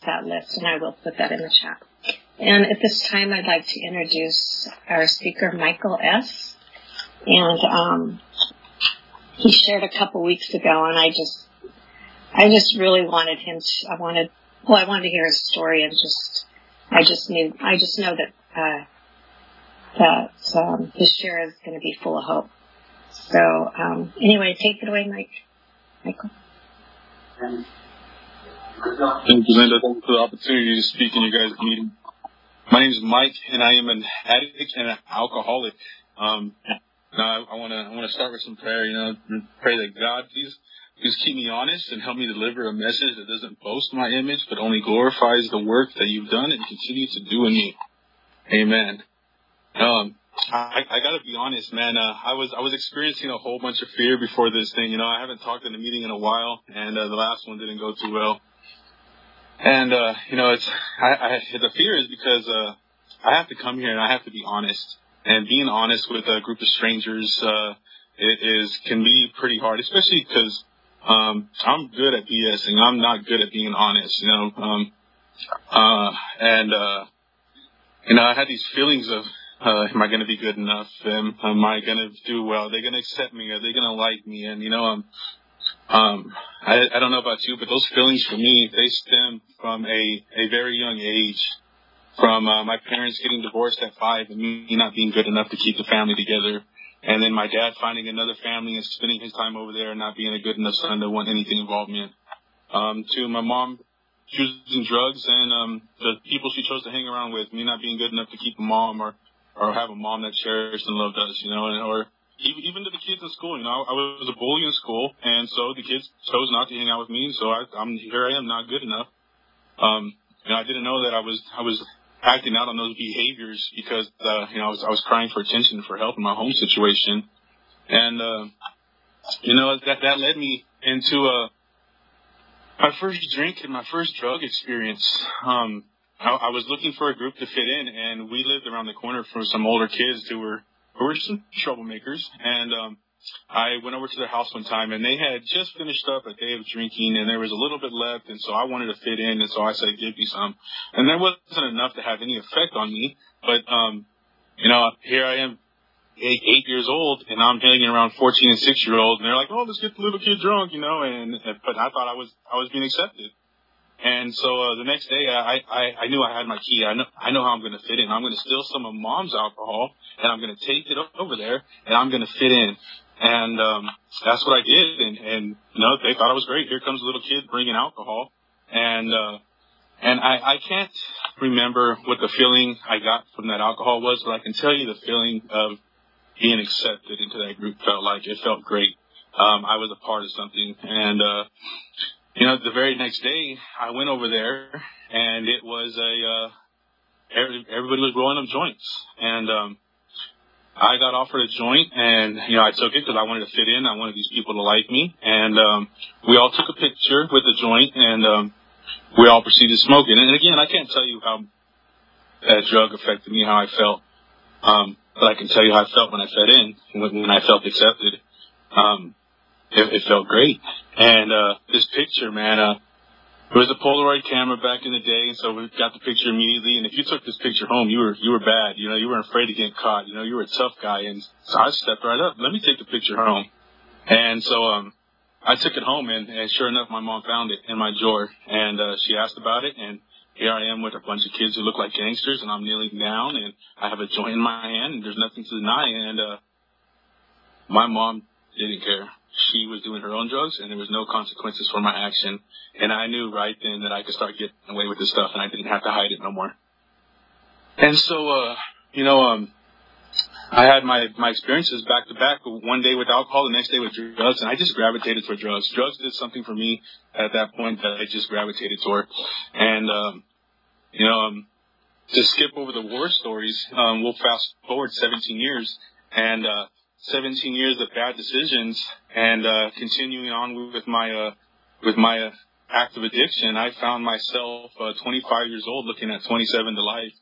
that list, and I will put that in the chat. And at this time, I'd like to introduce our speaker, Michael S. And he shared a couple weeks ago, and I just really wanted him to, I wanted to hear his story, and I just know that his share is going to be full of hope. So, anyway, take it away, Michael. Thank you, Linda. Thanks for the opportunity to speak in your guys' meeting. My name is Mike, and I am an addict and an alcoholic. Now I want to start with some prayer. Pray that God please keep me honest and help me deliver a message that doesn't boast my image, but only glorifies the work that you've done and continue to do in me. Amen. I got to be honest, man. I was experiencing a whole bunch of fear before this thing. I haven't talked in a meeting in a while, and the last one didn't go too well. And the fear is because I have to come here and I have to be honest. And being honest with a group of strangers can be pretty hard, especially because I'm good at BSing. I'm not good at being honest, I had these feelings of, am I going to be good enough? Am I going to do well? Are they going to accept me? Are they going to like me? And, I don't know about you, but those feelings for me, they stem from a very young age, from my parents getting divorced at 5 and me not being good enough to keep the family together. And then my dad finding another family and spending his time over there and not being a good enough son to want anything involvement. To my mom choosing drugs and the people she chose to hang around with, me not being good enough to keep a mom or have a mom that cherished and loved us, or even to the kids in school. I was a bully in school, and so the kids chose not to hang out with me, so here I am, not good enough. I didn't know that I was acting out on those behaviors because I was crying for attention and for help in my home situation. And that led me into my first drink and my first drug experience. I was looking for a group to fit in, and we lived around the corner from some older kids who were some troublemakers. And I went over to their house one time, and they had just finished up a day of drinking, and there was a little bit left, and so I wanted to fit in, and so I said, give me some. And there wasn't enough to have any effect on me, but, here I am, 8 years old, and I'm hanging around 14 and 6-year-olds, and they're like, oh, let's get the little kid drunk, but I thought I was being accepted. And so the next day, I knew I had my key. I know how I'm going to fit in. I'm going to steal some of Mom's alcohol, and I'm going to take it over there, and I'm going to fit in. And that's what I did. And they thought I was great. Here comes a little kid bringing alcohol. And I can't remember what the feeling I got from that alcohol was, but I can tell you the feeling of being accepted into that group felt like. It felt great. I was a part of something. And the very next day, I went over there, and it was everybody was rolling up joints. And I got offered a joint, and, I took it because I wanted to fit in. I wanted these people to like me. And we all took a picture with the joint, and we all proceeded smoking. And again, I can't tell you how that drug affected me, how I felt. But I can tell you how I felt when I fit in, when I felt accepted. It felt great. And this picture, man, it was a Polaroid camera back in the day, and so we got the picture immediately. And if you took this picture home, you were bad. You weren't afraid to get caught. You were a tough guy. And so I stepped right up. Let me take the picture home. And so I took it home, and sure enough, my mom found it in my drawer. And she asked about it, and here I am with a bunch of kids who look like gangsters, and I'm kneeling down, and I have a joint in my hand, and there's nothing to deny. And my mom didn't care. She was doing her own drugs, and there was no consequences for my action. And I knew right then that I could start getting away with this stuff, and I didn't have to hide it no more. And so, I had my experiences back to back. One day with alcohol, the next day with drugs, and I just gravitated toward drugs. Drugs did something for me at that point that I just gravitated toward. And, to skip over the war stories, we'll fast forward 17 years, and 17 years of bad decisions, and continuing on with my active addiction, I found myself 25 years old, looking at 27 to life.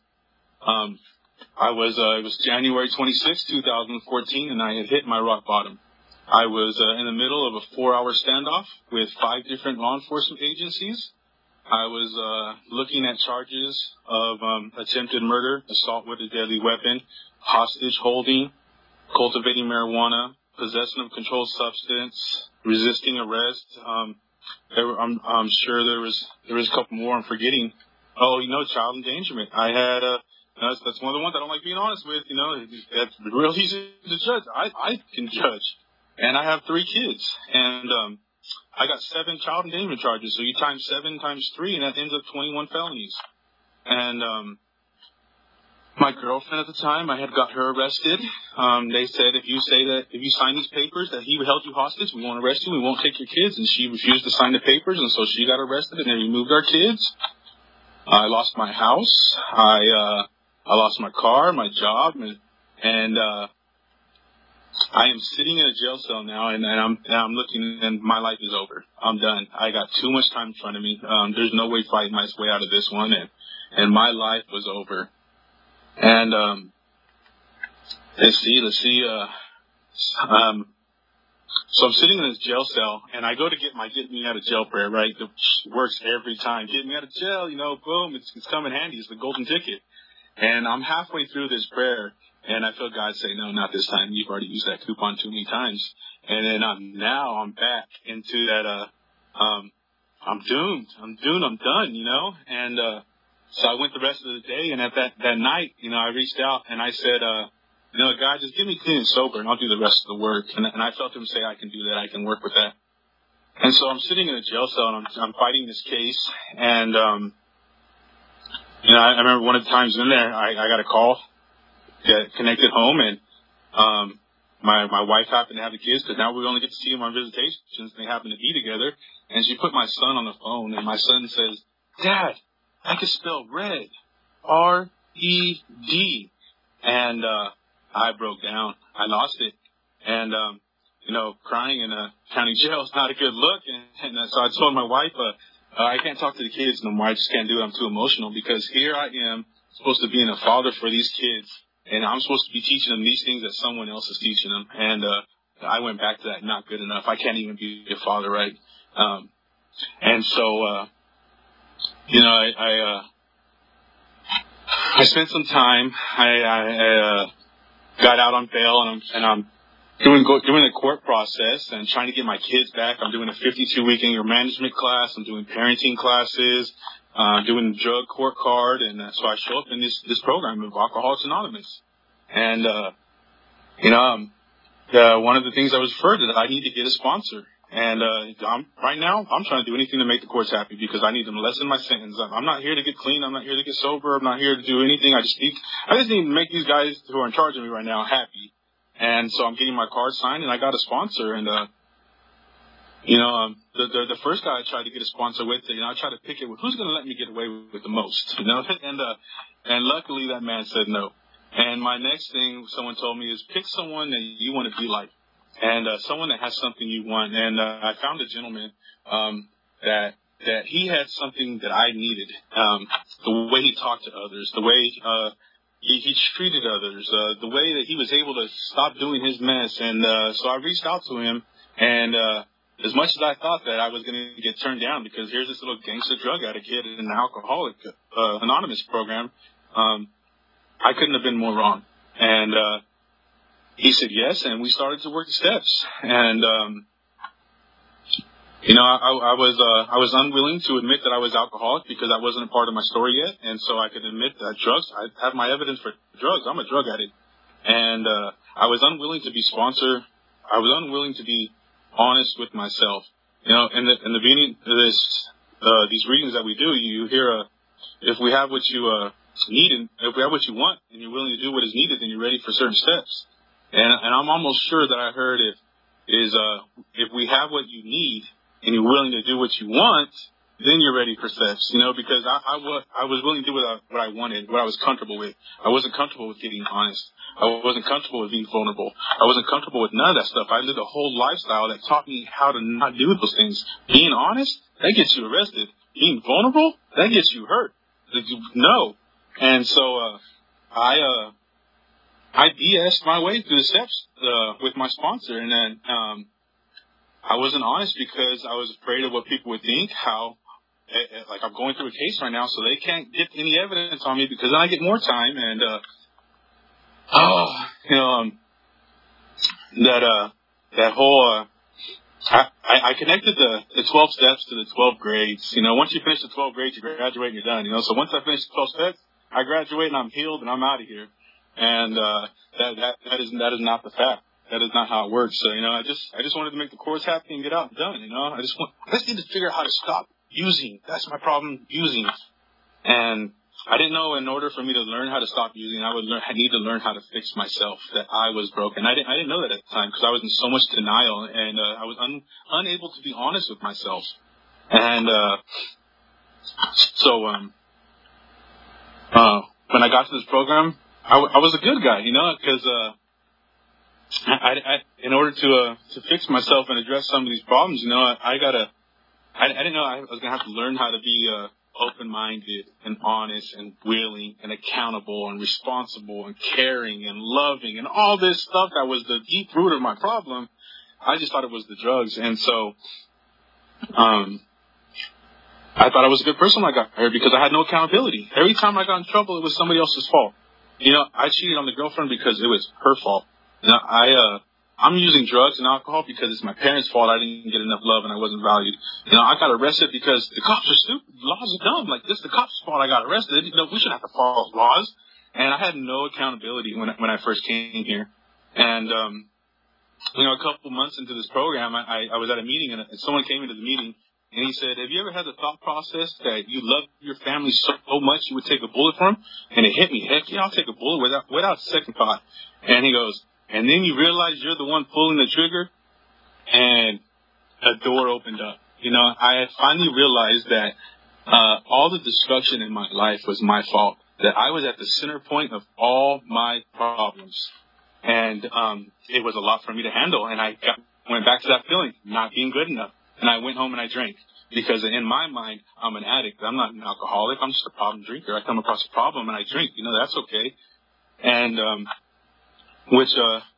It was January 26, 2014, and I had hit my rock bottom. I was in the middle of a 4-hour standoff with 5 different law enforcement agencies. I was looking at charges of attempted murder, assault with a deadly weapon, hostage holding, cultivating marijuana, possession of controlled substance, resisting arrest. I'm sure there was a couple more I'm forgetting. Oh, child endangerment. I had that's one of the ones I don't like being honest with. That's real easy to judge. I can judge, and I have 3 kids, and I got 7 child endangerment charges. So you times 7 times 3, and that ends up 21 felonies. And my girlfriend at the time, I had got her arrested. They said, if you sign these papers that he held you hostage, we won't arrest you, we won't take your kids. And she refused to sign the papers, and so she got arrested, and they removed our kids. I lost my house. I lost my car, my job, and I am sitting in a jail cell now, and I'm looking, and my life is over. I'm done. I got too much time in front of me. There's no way fighting my way out of this one, and my life was over. And let's see. So I'm sitting in this jail cell, and I go to get my get me out of jail prayer, right? It works every time. Get me out of jail, boom, it's come in handy. It's the golden ticket. And I'm halfway through this prayer, and I feel God say, no, not this time. You've already used that coupon too many times. And then I'm back into that, I'm doomed. I'm done, And so I went the rest of the day, and at that night, I reached out and I said, God, just give me clean and sober, and I'll do the rest of the work. And I felt him say, I can do that. I can work with that. And so I'm sitting in a jail cell, and I'm fighting this case. And, I remember one of the times in there, I got a call, get connected home, and my wife happened to have the kids, because now we only get to see them on visitations. They happen to be together. And she put my son on the phone, and my son says, Dad, I can spell red, R-E-D. And I broke down. I lost it. And, crying in a county jail is not a good look. And so I told my wife, I can't talk to the kids no more. I just can't do it. I'm too emotional, because here I am supposed to be a father for these kids, and I'm supposed to be teaching them these things that someone else is teaching them. And I went back to that, not good enough. I can't even be a father, right? And so, I spent some time. I got out on bail, and I'm doing the court process and trying to get my kids back. I'm doing a 52-week anger management class. I'm doing parenting classes, doing the drug court card. And so I show up in this program of Alcoholics Anonymous. And, one of the things I was referred to, that I need to get a sponsor. And right now, I'm trying to do anything to make the courts happy, because I need them to lessen my sentence. I'm not here to get clean. I'm not here to get sober. I'm not here to do anything. I just need to make these guys who are in charge of me right now happy. And so I'm getting my card signed, and I got a sponsor. And the first guy I tried to get a sponsor with, I tried to pick it with who's going to let me get away with the most, and luckily that man said no. And my next thing someone told me is, pick someone that you want to be like. And someone that has something you want. And I found a gentleman that he had something that I needed. The way he talked to others, the way he treated others, the way that he was able to stop doing his mess. And so I reached out to him. And as much as I thought that I was going to get turned down, because here's this little gangster drug addict kid in an Alcoholic Anonymous program, I couldn't have been more wrong. And he said yes, and we started to work the steps. And I was unwilling to admit that I was alcoholic, because that wasn't a part of my story yet. And so I could admit that drugs, I have my evidence for drugs. I'm a drug addict. And I was unwilling to be sponsored. I was unwilling to be honest with myself. In the beginning of these readings that we do, you hear, if we have what you need, and if we have what you want, and you're willing to do what is needed, then you're ready for certain steps. And I'm almost sure that I heard if we have what you need and you're willing to do what you want, then you're ready for steps, because I was willing to do what I wanted, what I was comfortable with. I wasn't comfortable with getting honest. I wasn't comfortable with being vulnerable. I wasn't comfortable with none of that stuff. I lived a whole lifestyle that taught me how to not do those things. Being honest, that gets you arrested. Being vulnerable, that gets you hurt. No. And so, I BS'd my way through the steps with my sponsor, and then I wasn't honest because I was afraid of what people would think, how like I'm going through a case right now, so they can't get any evidence on me because then I get more time. And that whole I connected the 12 steps to the 12 grades. Once you finish the 12 grades, you graduate and you're done. So once I finish the 12 steps, I graduate and I'm healed and I'm out of here. And that is not the fact. That is not how it works. So I just wanted to make the course happy and get out and done. I just need to figure out how to stop using. That's my problem, using. And I didn't know in order for me to learn how to stop using, I need to learn how to fix myself, that I was broken. I didn't know that at the time because I was in so much denial and I was unable to be honest with myself. And so when I got to this program, I was a good guy, because in order to fix myself and address some of these problems, I didn't know I was gonna have to learn how to be open-minded and honest and willing and accountable and responsible and caring and loving and all this stuff that was the deep root of my problem. I just thought it was the drugs. And so I thought I was a good person when I got here because I had no accountability. Every time I got in trouble, it was somebody else's fault. I cheated on the girlfriend because it was her fault. I'm using drugs and alcohol because it's my parents' fault. I didn't get enough love and I wasn't valued. I got arrested because the cops are stupid. Laws are dumb. Like, this is the cops' fault I got arrested. We shouldn't have to follow laws. And I had no accountability when I first came here. And, a couple months into this program, I was at a meeting and someone came into the meeting and he said, have you ever had the thought process that you love your family so much you would take a bullet for them? And it hit me. Heck yeah, I'll take a bullet without second thought. And he goes, and then you realize you're the one pulling the trigger, and a door opened up. I had finally realized that all the destruction in my life was my fault, that I was at the center point of all my problems. And it was a lot for me to handle, and I went back to that feeling, not being good enough. And I went home and I drank, because in my mind, I'm an addict. I'm not an alcoholic. I'm just a problem drinker. I come across a problem and I drink. That's okay. And which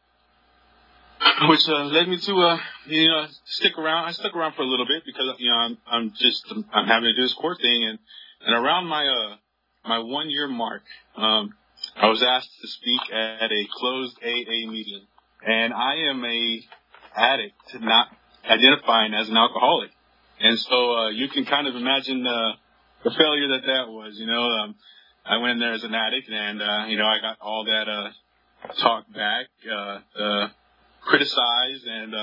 led me to stick around. I stuck around for a little bit because I'm having to do this court thing, and around my 1 year mark, I was asked to speak at a closed AA meeting, and I am a addict, not identifying as an alcoholic, and so you can kind of imagine the failure that was. I went in there as an addict, and I got all that talk back, criticized, and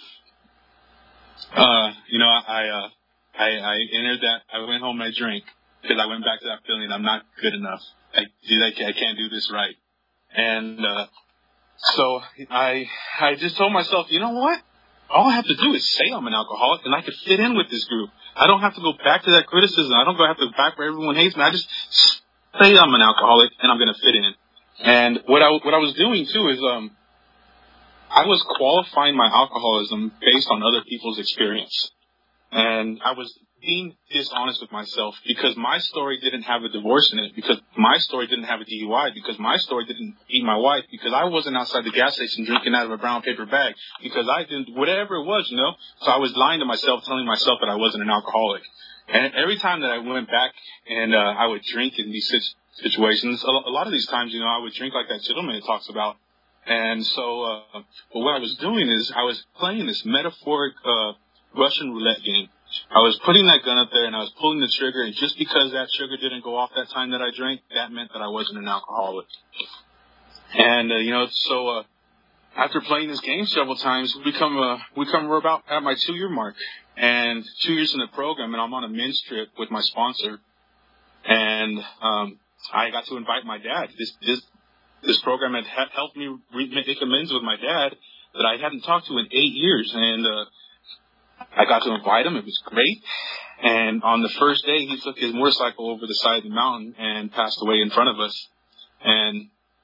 I entered that. I went home and I drank because I went back to that feeling I'm not good enough. I can't do this right, and so I just told myself, you know what? All I have to do is say I'm an alcoholic, and I could fit in with this group. I don't have to go back to that criticism. I don't have to go back where everyone hates me. I just say I'm an alcoholic, and I'm going to fit in. And what I was doing too is I was qualifying my alcoholism based on other people's experience. And I was being dishonest with myself because my story didn't have a divorce in it, because my story didn't have a DUI, because my story didn't beat my wife, because I wasn't outside the gas station drinking out of a brown paper bag, because I didn't, whatever it was, So I was lying to myself, telling myself that I wasn't an alcoholic. And every time that I went back and I would drink in these situations, a lot of these times, I would drink like that gentleman talks about. And so, but what I was doing is I was playing this metaphoric Russian roulette game. I was putting that gun up there and I was pulling the trigger, and just because that trigger didn't go off that time that I drank, that meant that I wasn't an alcoholic. And so after playing this game several times, we're about at my 2 year mark, and 2 years in the program, and I'm on a men's trip with my sponsor, and I got to invite my dad. This program had helped me make amends with my dad that I hadn't talked to in 8 years, and I got to invite him. It was great. And on the first day, he took his motorcycle over the side of the mountain and passed away in front of us. And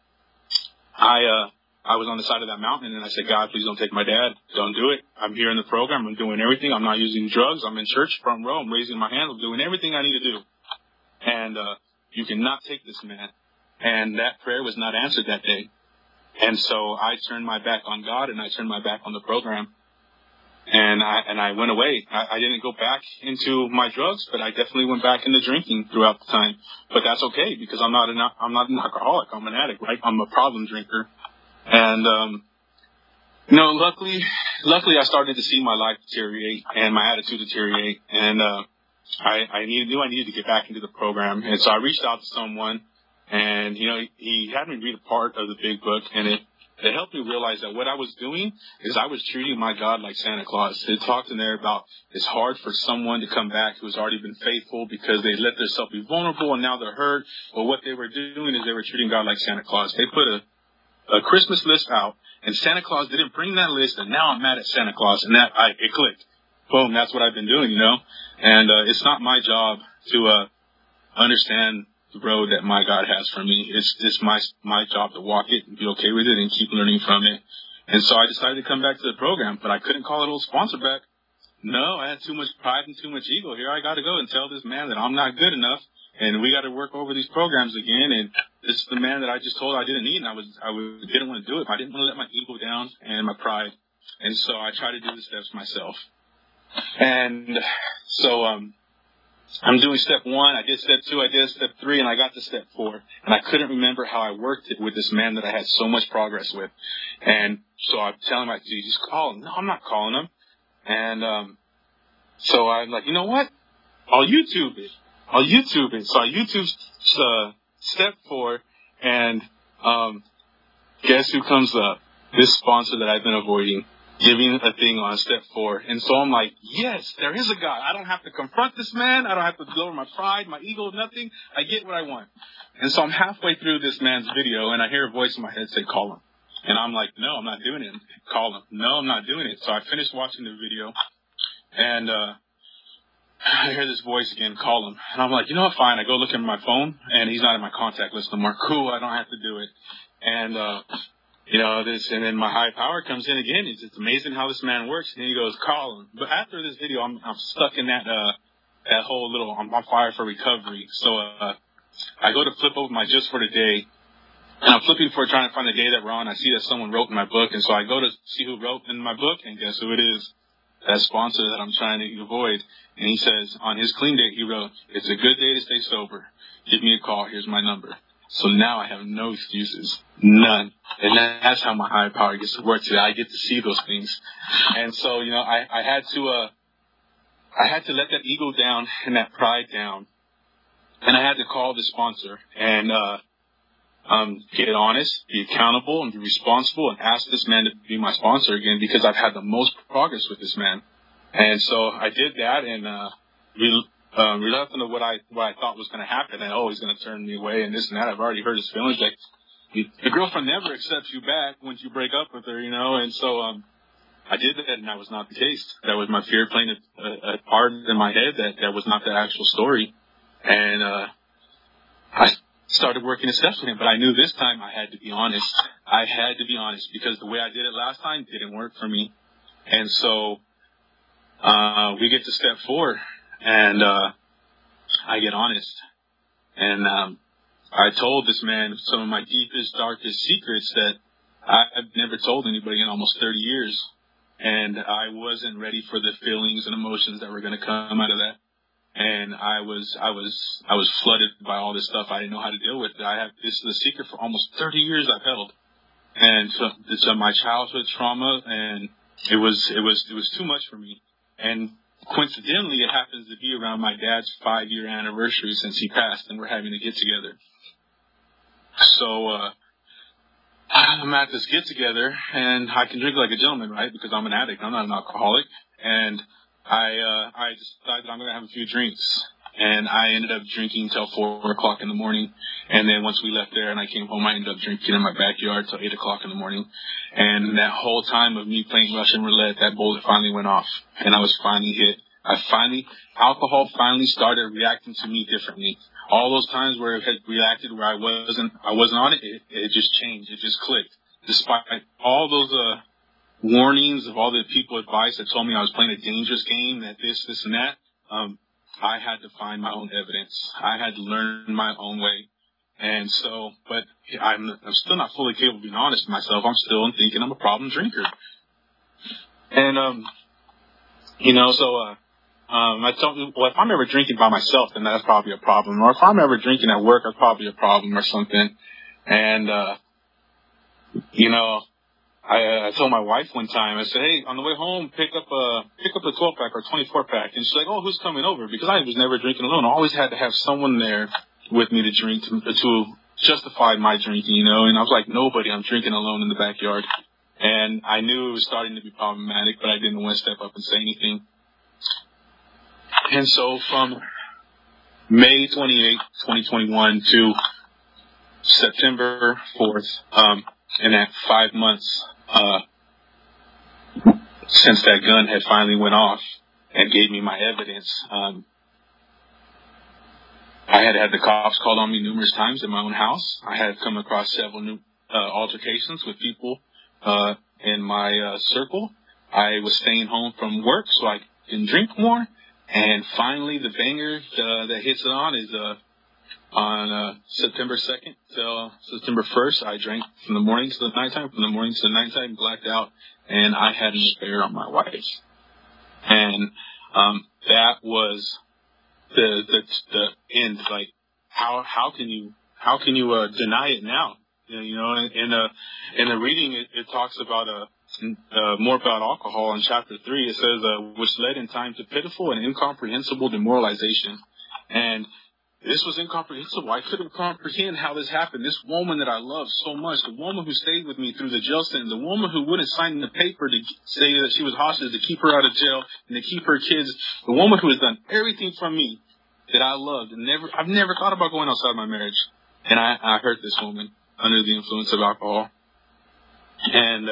I was on the side of that mountain, and I said, God, please don't take my dad. Don't do it. I'm here in the program. I'm doing everything. I'm not using drugs. I'm in church, front row. I'm raising my hand. I'm doing everything I need to do. And you cannot take this man. And that prayer was not answered that day. And so I turned my back on God, and I turned my back on the program. And I went away. I didn't go back into my drugs, but I definitely went back into drinking throughout the time. But that's okay, because I'm not an alcoholic. I'm an addict, right? I'm a problem drinker. And, luckily I started to see my life deteriorate and my attitude deteriorate. And, I knew I needed to get back into the program. And so I reached out to someone, and, he had me read a part of the big book, and it helped me realize that what I was doing is I was treating my God like Santa Claus. It talked in there about it's hard for someone to come back who's already been faithful because they let themselves be vulnerable and now they're hurt. But what they were doing is they were treating God like Santa Claus. They put a Christmas list out, and Santa Claus didn't bring that list, and now I'm mad at Santa Claus, and it clicked. Boom, that's what I've been doing, And it's not my job to understand the road that my God has for me. It's my job to walk it and be okay with it and keep learning from it. And so I decided to come back to the program, but I couldn't call it old sponsor back. No, I had too much pride and too much ego. Here I got to go and tell this man that I'm not good enough, and we got to work over these programs again. And this is the man that I just told I didn't need, and I didn't want to do it. I didn't want to let my ego down and my pride. And so I tried to do the steps myself. And so, I'm doing step 1, I did step 2, I did step 3, and I got to step 4. And I couldn't remember how I worked it with this man that I had so much progress with. And so I'm telling him, just call him. No, I'm not calling him. And so I'm like, you know what? I'll YouTube it. So I YouTube step 4, and guess who comes up? This sponsor that I've been avoiding, giving a thing on step 4. And so I'm like, yes, there is a God. I don't have to confront this man. I don't have to lower my pride, my ego, nothing. I get what I want. And so I'm halfway through this man's video, and I hear a voice in my head say, call him. And I'm like, no, I'm not doing it. Call him. No, I'm not doing it. So I finished watching the video, and I hear this voice again, call him. And I'm like, you know what, fine. I go look at my phone, and he's not in my contact list no more. Cool, I don't have to do it. And and then my high power comes in again. It's amazing how this man works. And he goes, call him. But after this video, I'm stuck in that whole little, I'm on fire for recovery. So, I go to flip over my just for today, and I'm flipping trying to find the day that we're on. I see that someone wrote in my book. And so I go to see who wrote in my book, and guess who it is? That sponsor that I'm trying to avoid. And he says, on his clean date, he wrote, it's a good day to stay sober. Give me a call. Here's my number. So now I have no excuses. None. And that's how my higher power gets to work today. I get to see those things. And so, I had to let that ego down and that pride down. And I had to call the sponsor and, get honest, be accountable, and be responsible, and ask this man to be my sponsor again, because I've had the most progress with this man. And so I did that, and, reluctant of what I thought was going to happen, and he's going to turn me away and this and that. I've already hurt his feelings. Like, the girlfriend never accepts you back once you break up with her, and so I did that, and that was not the case. That was my fear playing a part in my head. That was not the actual story. And I started working the steps with him, but I knew this time I had to be honest. I had to be honest, because the way I did it last time didn't work for me. And so we get to step 4. And I get honest. And I told this man some of my deepest, darkest secrets that I've never told anybody in almost 30 years. And I wasn't ready for the feelings and emotions that were going to come out of that. And I was flooded by all this stuff. I didn't know how to deal with it. This is a secret for almost 30 years I've held. And so it's my childhood trauma, and it was too much for me. And coincidentally, it happens to be around my dad's 5-year anniversary since he passed, and we're having a get together. So, I'm at this get together, and I can drink like a gentleman, right? Because I'm an addict. I'm not an alcoholic. And I decided I'm going to have a few drinks. And I ended up drinking till 4 o'clock in the morning. And then once we left there and I came home, I ended up drinking in my backyard till 8 o'clock in the morning. And that whole time of me playing Russian roulette, that bullet finally went off. And I was finally hit. Alcohol finally started reacting to me differently. All those times where it had reacted where I wasn't on it, it just changed. It just clicked. Despite all those, warnings of all the people advice that told me I was playing a dangerous game, that this and that, I had to find my own evidence. I had to learn my own way. And so, but I'm still not fully capable of being honest with myself. I'm still thinking I'm a problem drinker. And, I told him, well, if I'm ever drinking by myself, then that's probably a problem. Or if I'm ever drinking at work, that's probably a problem or something. And, I told my wife one time, I said, hey, on the way home, pick up a 12-pack or 24-pack. And she's like, oh, who's coming over? Because I was never drinking alone. I always had to have someone there with me to drink, to justify my drinking, and I was like, nobody, I'm drinking alone in the backyard. And I knew it was starting to be problematic, but I didn't want to step up and say anything. And so from May 28, 2021 to September 4th, in that 5 months, since that gun had finally went off and gave me my evidence, I had had the cops called on me numerous times in my own house. I had come across several new altercations with people in my circle. I was staying home from work so I can drink more. And finally, the banger that hits it on is on September 2nd till September 1st. I drank from the morning to the nighttime, blacked out, and I had an affair on my wife. And that was the end. Like, how can you deny it now? In the reading, it talks about more about alcohol in chapter 3. It says, which led in time to pitiful and incomprehensible demoralization. And this was incomprehensible. I couldn't comprehend how this happened. This woman that I loved so much, the woman who stayed with me through the jail sentence, the woman who wouldn't sign the paper to say that she was hostage, to keep her out of jail and to keep her kids, the woman who has done everything for me that I loved. And I've never thought about going outside my marriage. And I hurt this woman under the influence of alcohol. And,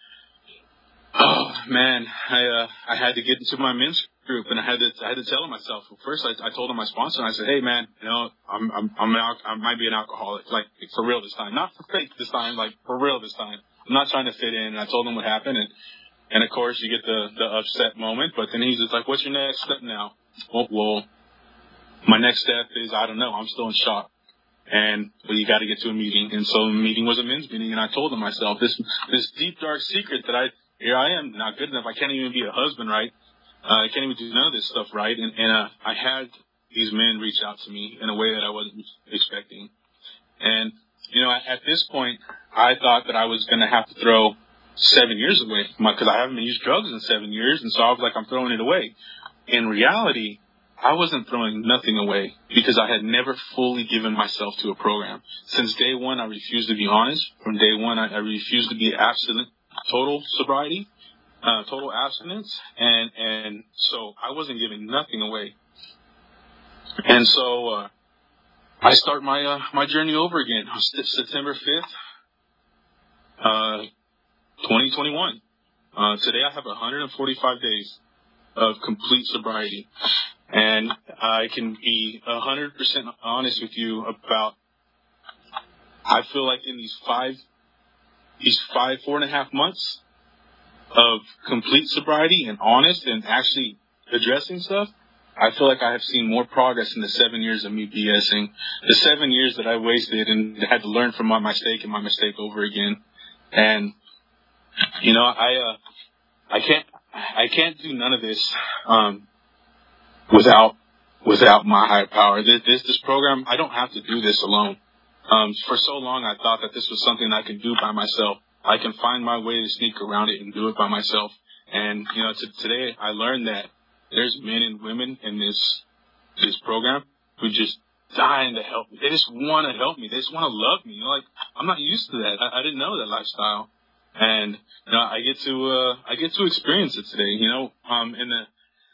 I had to get into my men's group, and I had to tell myself. Well, first, I told him my sponsor, and I said, "Hey, man, I might be an alcoholic, like for real this time, not for fake this time, like for real this time. I'm not trying to fit in." And I told him what happened, and of course, you get the upset moment. But then he's just like, "What's your next step now?" Well, my next step is I don't know. I'm still in shock. And you got to get to a meeting, and so the meeting was a men's meeting, and I told him myself this deep dark secret that here I am, not good enough. I can't even be a husband right. I can't even do none of this stuff right. And I had these men reach out to me in a way that I wasn't expecting. And, at this point, I thought that I was going to have to throw 7 years away because I haven't used drugs in 7 years. And so I was like, I'm throwing it away. In reality, I wasn't throwing nothing away because I had never fully given myself to a program. Since day one, I refused to be honest. From day one, I refused to be abstinent. Total sobriety, total abstinence, and so I wasn't giving nothing away. And so I start my journey over again. September 5th, 2021. Today I have 145 days of complete sobriety, and I can be 100% honest with you about. I feel like in these 4.5 months of complete sobriety and honest and actually addressing stuff, I feel like I have seen more progress in the 7 years of me BSing. The 7 years that I wasted and had to learn from my mistake over again. And, I can't do none of this, without my higher power. This program, I don't have to do this alone. For so long, I thought that this was something I could do by myself. I can find my way to sneak around it and do it by myself. And, today I learned that there's men and women in this program who just dying to help me. They just want to help me. They just want to love me. I'm not used to that. I didn't know that lifestyle. And, I get to experience it today, in the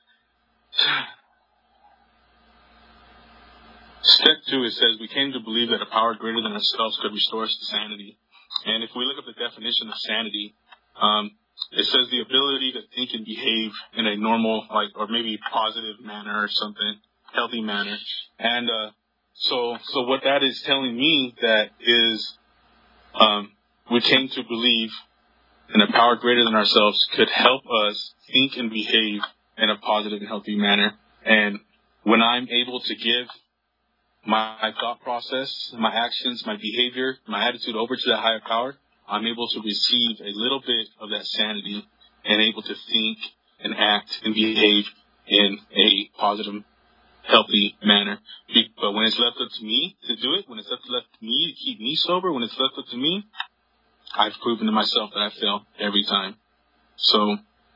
Step 2, it says, we came to believe that a power greater than ourselves could restore us to sanity. And if we look up the definition of sanity, it says the ability to think and behave in a normal, or maybe positive manner or something, healthy manner. And so what that is telling me that is we came to believe in a power greater than ourselves could help us think and behave in a positive and healthy manner. And when I'm able to give my thought process, my actions, my behavior, my attitude over to that higher power, I'm able to receive a little bit of that sanity and able to think and act and behave in a positive, healthy manner. But when it's left up to me to do it, when it's left to me to keep me sober, when it's left up to me, I've proven to myself that I fail every time. So,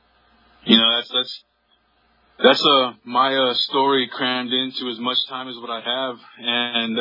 that's my story crammed into as much time as what I have, and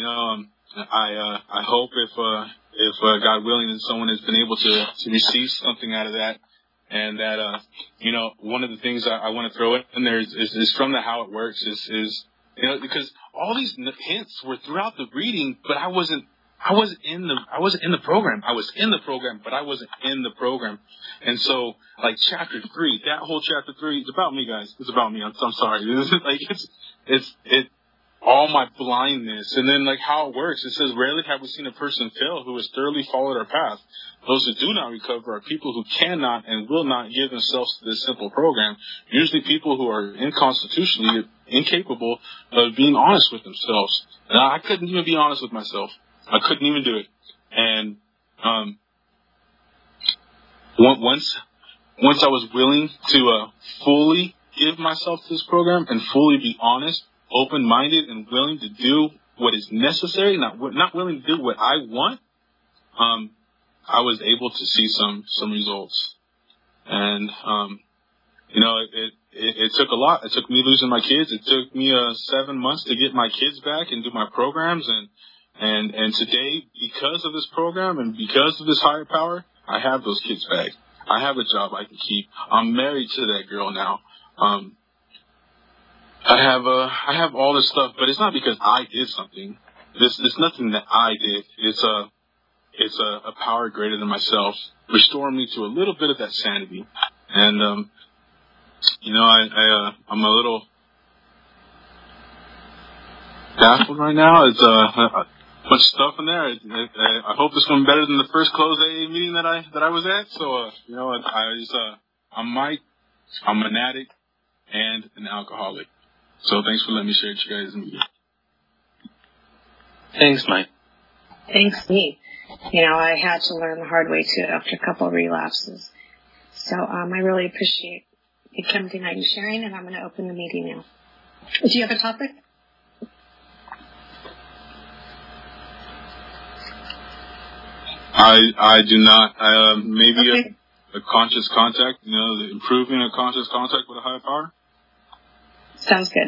I hope if God willing, that someone has been able to receive something out of that, and that one of the things I want to throw in there is from the How It Works is because all these hints were throughout the reading, but I wasn't in the program. I was in the program, but I wasn't in the program. And so, like chapter 3, that whole chapter 3, it's about me, guys. It's about me. I'm sorry. It's all my blindness. And then, like, how it works. It says, rarely have we seen a person fail who has thoroughly followed our path. Those who do not recover are people who cannot and will not give themselves to this simple program. Usually people who are inconstitutionally incapable of being honest with themselves. And I couldn't even be honest with myself. I couldn't even do it. And once I was willing to fully give myself to this program and fully be honest, open-minded, and willing to do what is necessary, not willing to do what I want, I was able to see some results. And it took a lot. It took me losing my kids. It took me 7 months to get my kids back and do my programs. And today, because of this program and because of this higher power, I have those kids back. I have a job I can keep. I'm married to that girl now. I have all this stuff, but it's not because I did something. There's nothing that I did. It's a power greater than myself, restoring me to a little bit of that sanity. And I'm a little baffled right now. It's much stuff in there. I hope it's going better than the first closed AA meeting that I was at. So I'm an addict and an alcoholic. So thanks for letting me share it, you guys. Thanks, Mike. Thanks, me. I had to learn the hard way too after a couple of relapses. So I really appreciate you coming tonight and sharing, and I'm going to open the meeting now. Do you have a topic? I do not. Maybe okay. a conscious contact, improving a conscious contact with a higher power. Sounds good.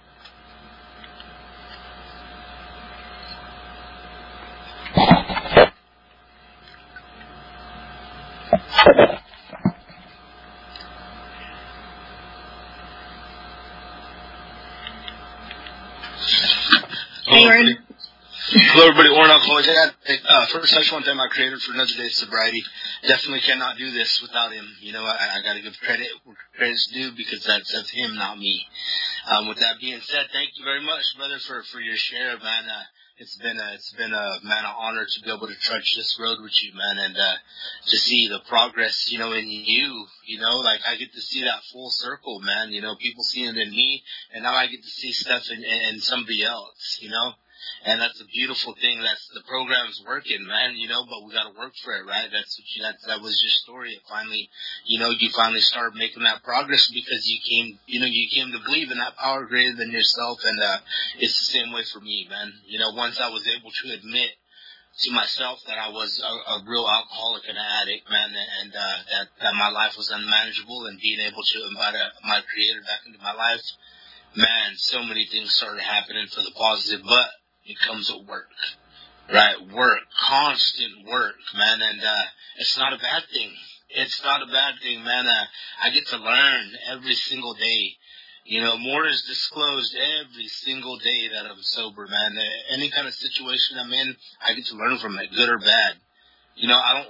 Hey, Aaron. Hello, everybody. Oren Alcoholic Dad. First, I just want to thank my Creator for another day of sobriety. Definitely cannot do this without Him. I got to give credit where credit's due because that's Him, not me. With that being said, thank you very much, brother, for your share, man. It's been an honor to be able to trudge this road with you, man, and to see the progress, in you. Like I get to see that full circle, man. People seeing it in me, and now I get to see stuff in somebody else. And that's a beautiful thing. That's the program's working, man. But we got to work for it, right? That was your story. It finally, you finally started making that progress because you came to believe in that power greater than yourself. And it's the same way for me, man. Once I was able to admit to myself that I was a real alcoholic and an addict, man, and that my life was unmanageable, and being able to invite my Creator back into my life, man, so many things started happening for the positive. But it comes at work, right? Work, constant work, man, and it's not a bad thing. It's not a bad thing, man. I get to learn every single day. More is disclosed every single day that I'm sober, man. Any kind of situation I'm in, I get to learn from it, good or bad. I don't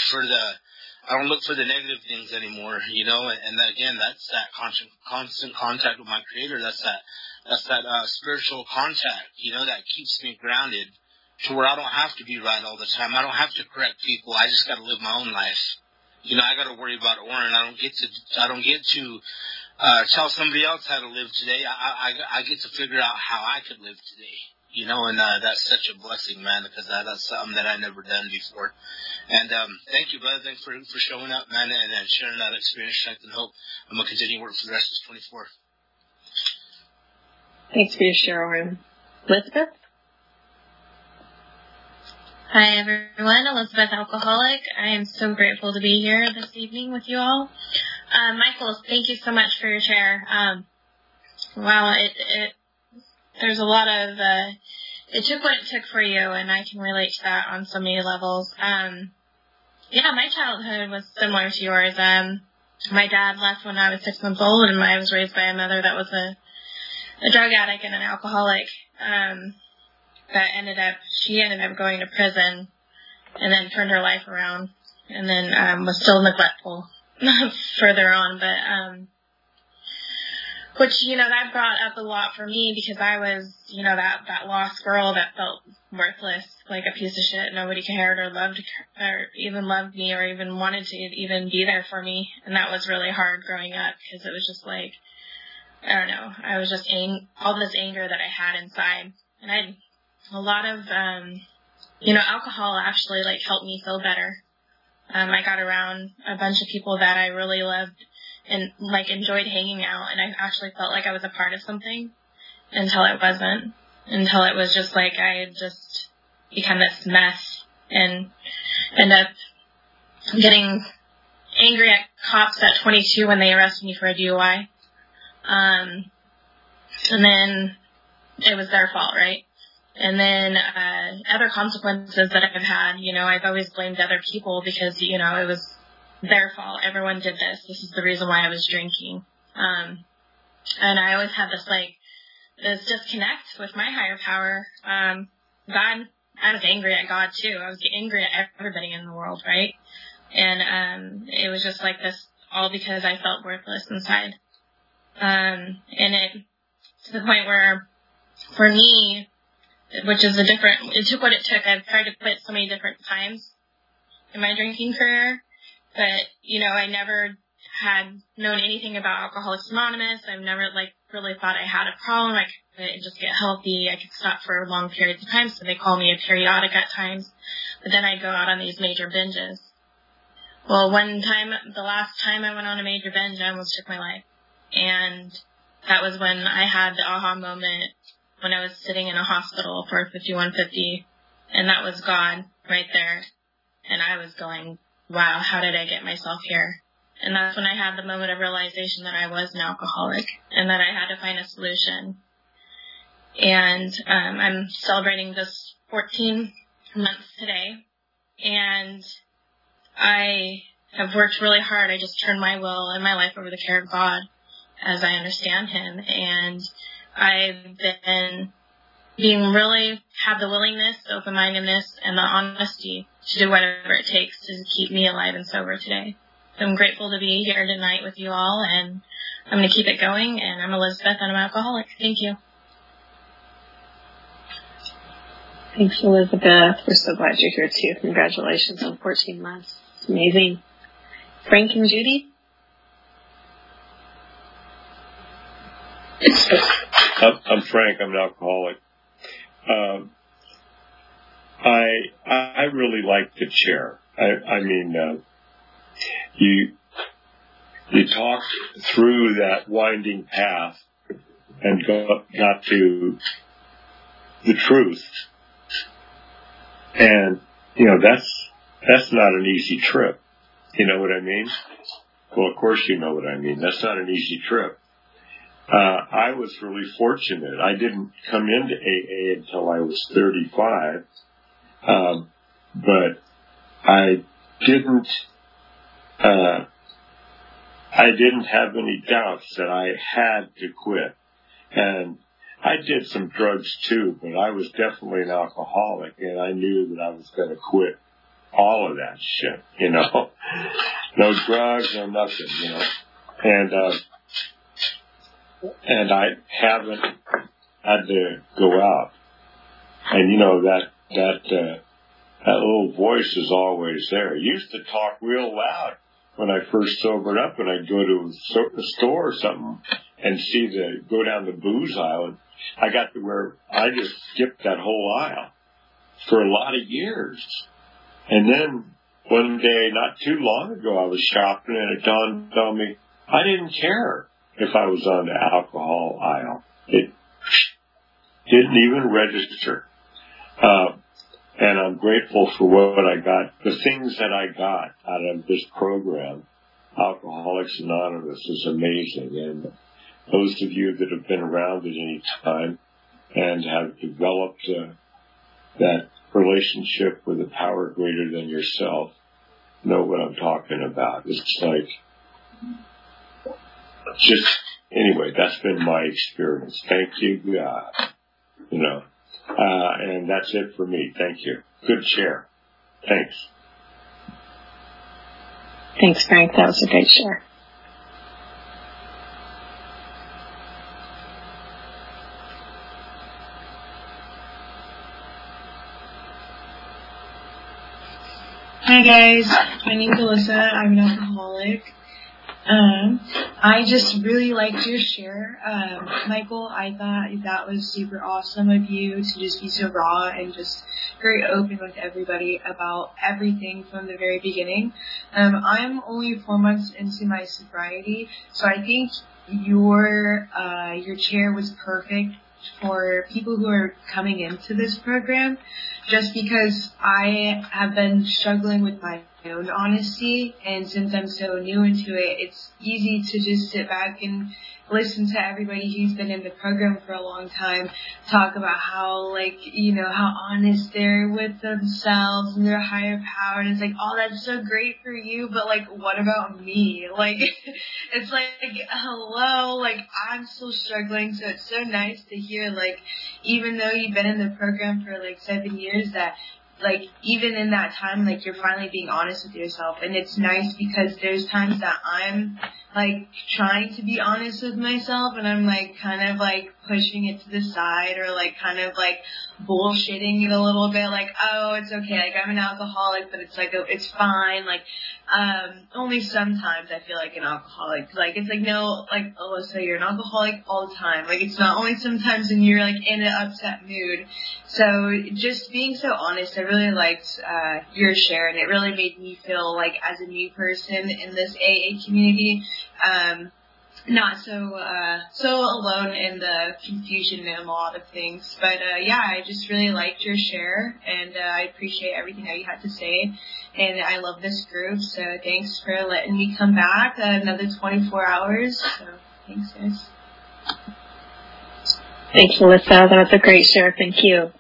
look for the negative things anymore, and again, that's that constant contact with my Creator. That's that spiritual contact, that keeps me grounded to where I don't have to be right all the time. I don't have to correct people. I just got to live my own life. I got to worry about Oren. I don't get to tell somebody else how to live today. I get to figure out how I could live today. and that's such a blessing, man, because that's something that I never done before. And thank you, brother. Thanks for showing up, man, and sharing that experience, strength, and hope. I'm going to continue to work for the rest of 24. Thanks for your share, Oren. Elizabeth? Hi, everyone. Elizabeth, alcoholic. I am so grateful to be here this evening with you all. Michael, thank you so much for your share. Wow, there's a lot of, it took what it took for you, and I can relate to that on so many levels. My childhood was similar to yours. My dad left when I was 6 months old, and I was raised by a mother that was a drug addict and an alcoholic. She ended up going to prison and then turned her life around, and then was still neglectful further on, but which, that brought up a lot for me, because I was, that lost girl that felt worthless, like a piece of shit. Nobody cared or loved me or even wanted to even be there for me. And that was really hard growing up, because it was just like, I don't know, I was just all this anger that I had inside. And I had a lot of, alcohol actually helped me feel better. I got around a bunch of people that I really loved and enjoyed hanging out, and I actually felt like I was a part of something until it wasn't, until it was just like I had just become this mess and ended up getting angry at cops at 22 when they arrested me for a DUI. And then it was their fault, right? And then other consequences that I've had, I've always blamed other people because, it was their fault. Everyone did this. This is the reason why I was drinking. And I always had this disconnect with my higher power. God, I was angry at God too. I was angry at everybody in the world, right? And it was just like this, all because I felt worthless inside. And it, to the point where, for me, which is it took what it took. I've tried to quit so many different times in my drinking career, but, I never had known anything about Alcoholics Anonymous. I've never, really thought I had a problem. I could just get healthy. I could stop for long periods of time, so they call me a periodic at times. But then I'd go out on these major binges. Well, the last time I went on a major binge, I almost took my life. And that was when I had the aha moment, when I was sitting in a hospital for 5150, and that was God right there. And I was going, wow, how did I get myself here? And that's when I had the moment of realization that I was an alcoholic and that I had to find a solution. And I'm celebrating this 14 months today, and I have worked really hard. I just turned my will and my life over the care of God as I understand Him, and I've been have the willingness, the open-mindedness, and the honesty to do whatever it takes to keep me alive and sober today. So I'm grateful to be here tonight with you all, and I'm going to keep it going. And I'm Elizabeth, and I'm an alcoholic. Thank you. Thanks, Elizabeth. We're so glad you're here, too. Congratulations on 14 months. It's amazing. Frank and Judy? I'm Frank. I'm an alcoholic. I really like the chair. You talked through that winding path and got to the truth, and that's not an easy trip. You know what I mean? Well, of course you know what I mean. That's not an easy trip. I was really fortunate. I didn't come into AA until I was 35, but I didn't have any doubts that I had to quit. And I did some drugs too, but I was definitely an alcoholic, and I knew that I was going to quit all of that shit, No drugs, no nothing, And I haven't had to go out. And that little voice is always there. It used to talk real loud when I first sobered up, and I'd go to a store or something, and go down the booze aisle. I got to where I just skipped that whole aisle for a lot of years. And then one day, not too long ago, I was shopping and it dawned on me, I didn't care if I was on the alcohol aisle. It didn't even register. And I'm grateful for what I got, the things that I got out of this program. Alcoholics Anonymous is amazing. And those of you that have been around at any time and have developed that relationship with a power greater than yourself know what I'm talking about. It's like, anyway, that's been my experience. Thank you, God. And that's it for me. Thank you. Good share. Thanks. Thanks, Frank. That was a great share. Hi guys, my name's Alyssa. I'm an alcoholic. I just really liked your share, Michael. I thought that was super awesome of you to just be so raw and just very open with everybody about everything from the very beginning. I'm only 4 months into my sobriety, so I think your chair was perfect for people who are coming into this program, just because I have been struggling with my own honesty, and since I'm so new into it, it's easy to just sit back and listen to everybody who's been in the program for a long time talk about how, how honest they're with themselves and their higher power, and it's like, oh, that's so great for you, but what about me? It's hello, I'm still struggling, so it's so nice to hear, even though you've been in the program for 7 years, that even in that time, you're finally being honest with yourself. And it's nice because there's times that I'm, trying to be honest with myself, and I'm, pushing it to the side, or, bullshitting it a little bit, oh, it's okay, I'm an alcoholic, but it's fine, only sometimes I feel like an alcoholic. No, Alyssa, you're an alcoholic all the time. It's not only sometimes when you're, in an upset mood. So just being so honest, I really liked your share, and it really made me feel as a new person in this AA community, not so alone in the confusion and a lot of things. But I just really liked your share, and I appreciate everything that you had to say. And I love this group, so thanks for letting me come back another 24 hours. So thanks, guys. Thanks, Alyssa. That was a great share. Thank you.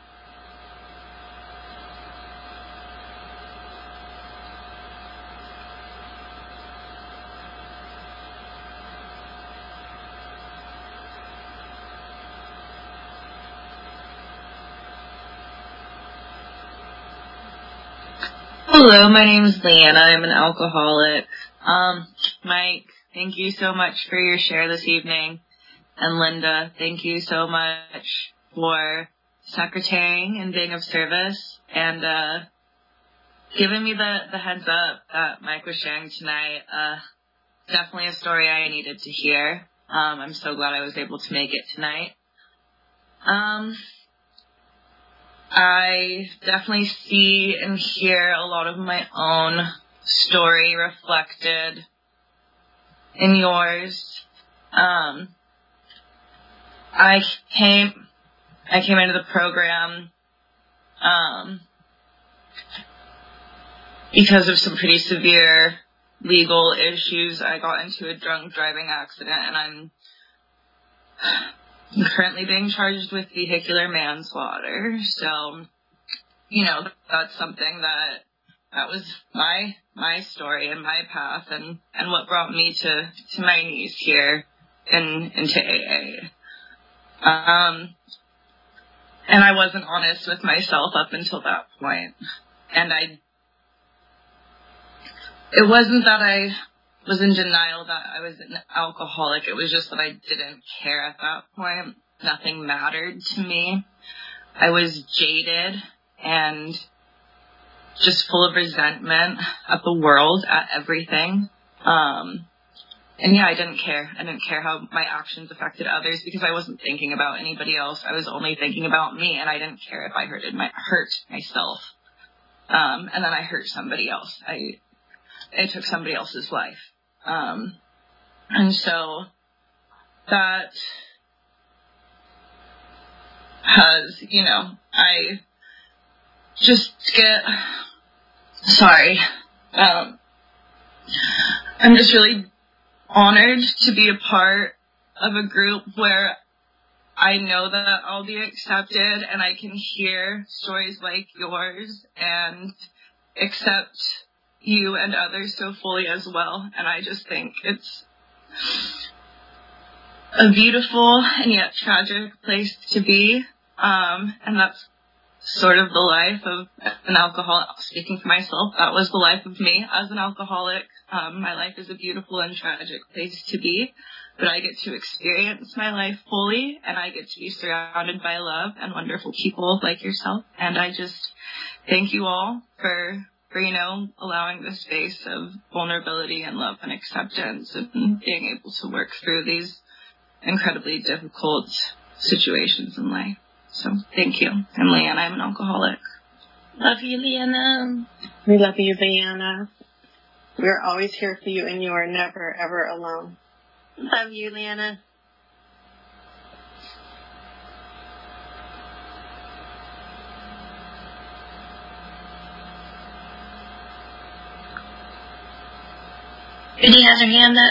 Hello, my name is Leanna. I'm an alcoholic. Mike, thank you so much for your share this evening. And Linda, thank you so much for secretarying and being of service and giving me the heads up that Mike was sharing tonight. Definitely a story I needed to hear. I'm so glad I was able to make it tonight. I definitely see and hear a lot of my own story reflected in yours. I came into the program because of some pretty severe legal issues. I got into a drunk driving accident, and I'm currently being charged with vehicular manslaughter. So, that's something that was my story and my path, and what brought me to my knees here into AA. And I wasn't honest with myself up until that point. And it wasn't that I was in denial that I was an alcoholic. It was just that I didn't care at that point. Nothing mattered to me. I was jaded and just full of resentment at the world, at everything. yeah, I didn't care. I didn't care how my actions affected others because I wasn't thinking about anybody else. I was only thinking about me, and I didn't care if I hurt myself. And then I hurt somebody else. I took somebody else's life. And so that has, I just get, sorry. I'm just really honored to be a part of a group where I know that I'll be accepted and I can hear stories like yours and accept you and others so fully as well. And I just think it's a beautiful and yet tragic place to be. And that's sort of the life of an alcoholic. Speaking for myself, that was the life of me as an alcoholic. My life is a beautiful and tragic place to be, but I get to experience my life fully, and I get to be surrounded by love and wonderful people like yourself. And I just thank you all for allowing the space of vulnerability and love and acceptance and being able to work through these incredibly difficult situations in life. So thank you. I'm Leanna. I'm an alcoholic. Love you, Leanna. We love you, Leanna. We're always here for you, and you are never, ever alone. Love you, Leanna. Judy has her hand up.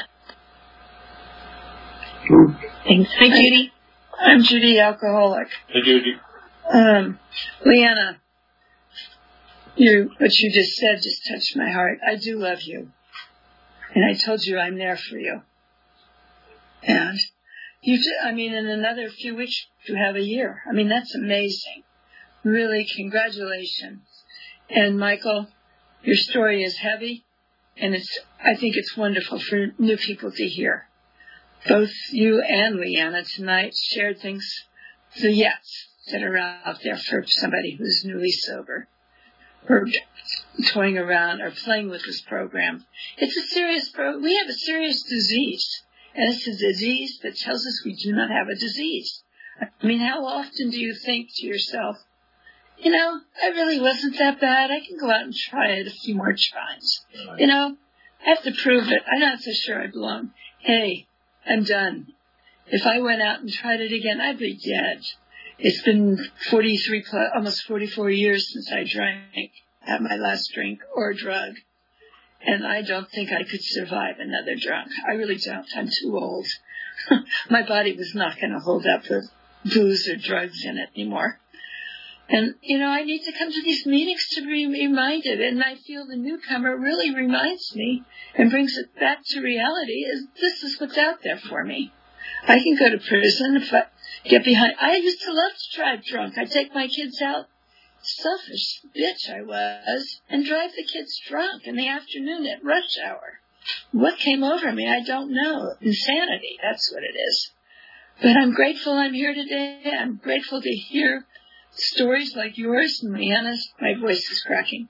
Thanks. Hi, Judy. I'm Judy, alcoholic. Hey, Judy. Leanna, what you just said just touched my heart. I do love you. And I told you I'm there for you. And in another few weeks, you have a year. That's amazing. Really, congratulations. And Michael, your story is heavy, and I think it's wonderful for new people to hear. Both you and Leanna tonight shared things, the yes, that are out there for somebody who's newly sober or toying around or playing with this program. It's a serious we have a serious disease, and it's a disease that tells us we do not have a disease. How often do you think to yourself, I really wasn't that bad. I can go out and try it a few more times. I have to prove it. I'm not so sure I belong. Hey, I'm done. If I went out and tried it again, I'd be dead. It's been almost 44 years since I had my last drink or drug. And I don't think I could survive another drunk. I really don't. I'm too old. My body was not going to hold up with booze or drugs in it anymore. And, I need to come to these meetings to be reminded. And I feel the newcomer really reminds me and brings it back to reality. This is what's out there for me. I can go to prison if I get behind. I used to love to drive drunk. I'd take my kids out. Selfish bitch I was. And drive the kids drunk in the afternoon at rush hour. What came over me, I don't know. Insanity, that's what it is. But I'm grateful I'm here today. I'm grateful to hear stories like yours and Leanna's. My voice is cracking.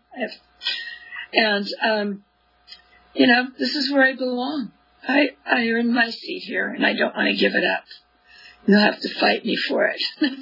This is where I belong. I earned my seat here, and I don't want to give it up. You'll have to fight me for it.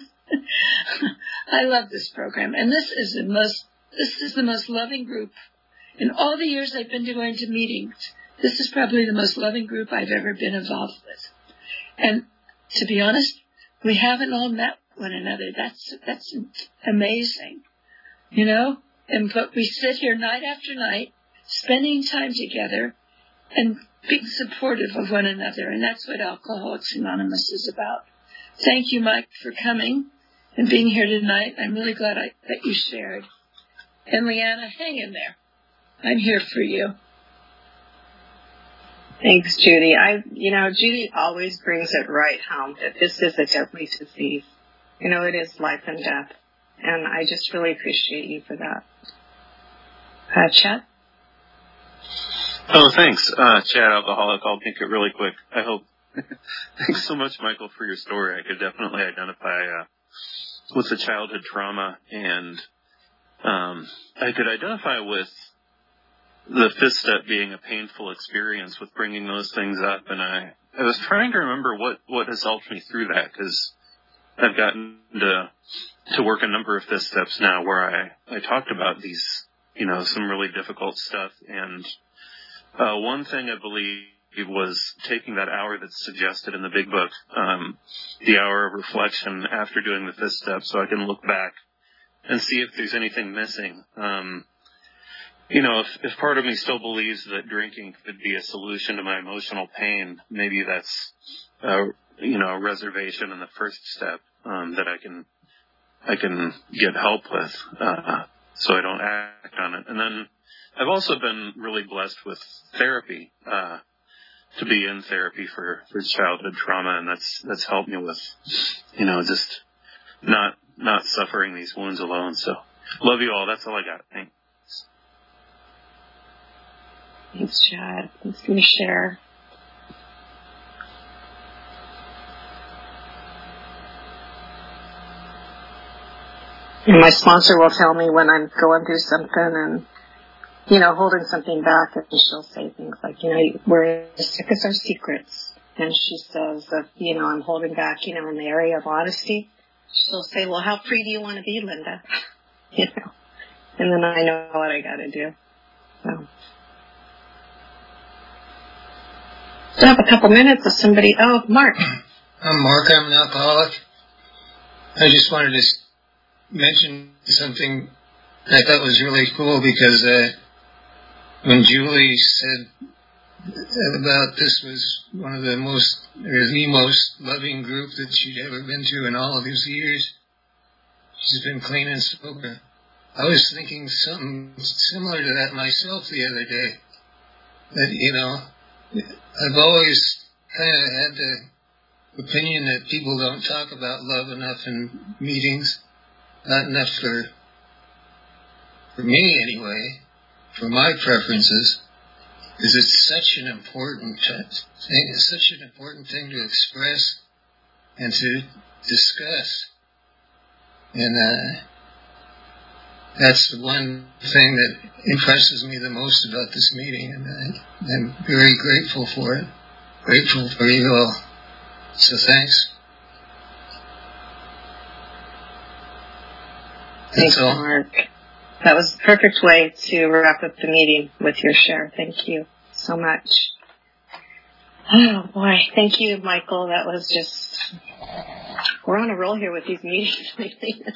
I love this program, and this is the most loving group. In all the years I've been going to meetings, this is probably the most loving group I've ever been involved with. And to be honest, we haven't all met one another. That's amazing, but we sit here night after night, spending time together and being supportive of one another. And that's what Alcoholics Anonymous is about. Thank you, Mike, for coming and being here tonight. I'm really glad that you shared. And Leanna, hang in there. I'm here for you. Thanks, Judy. Judy always brings it right home that this is a deadly disease. It is life and death. And I just really appreciate you for that. Chet? Oh, thanks. Chad, alcoholic. I'll make it really quick, I hope. Thanks so much, Michael, for your story. I could definitely identify with the childhood trauma, and I could identify with the fifth step being a painful experience with bringing those things up. And I was trying to remember what has helped me through that, because I've gotten to work a number of fifth steps now where I talked about these, some really difficult stuff. And one thing I believe was taking that hour that's suggested in the big book, the hour of reflection after doing the fifth step, so I can look back and see if there's anything missing. If part of me still believes that drinking could be a solution to my emotional pain, maybe that's a reservation in the first step that I can get help with, so I don't act on it. And then I've also been really blessed with therapy, to be in therapy for childhood trauma, and that's helped me with, just not suffering these wounds alone. So love you all. That's all I got. Thanks. Thanks, Chad. Thanks for your share. And my sponsor will tell me when I'm going through something and, holding something back, and she'll say things like, we're as sick as our secrets. And she says that, I'm holding back, in the area of honesty. She'll say, well, how free do you want to be, Linda? And then I know what I got to do. So. I have a couple minutes of somebody. Oh, Mark. I'm Mark. I'm an alcoholic. I just wanted to mention something I thought was really cool, because when Julie said about this was one of the most loving group that she'd ever been to in all of these years, she's been clean and sober. I was thinking something similar to that myself the other day. That, I've always kind of had the opinion that people don't talk about love enough in meetings. Not enough for me anyway, for my preferences, because it's such an important thing. It's such an important thing to express and to discuss. And that's the one thing that impresses me the most about this meeting, and I'm very grateful for it. Grateful for you all. So thanks. Thanks, Mark. That was the perfect way to wrap up the meeting with your share. Thank you so much. Oh, boy. Thank you, Michael. That was just... We're on a roll here with these meetings lately.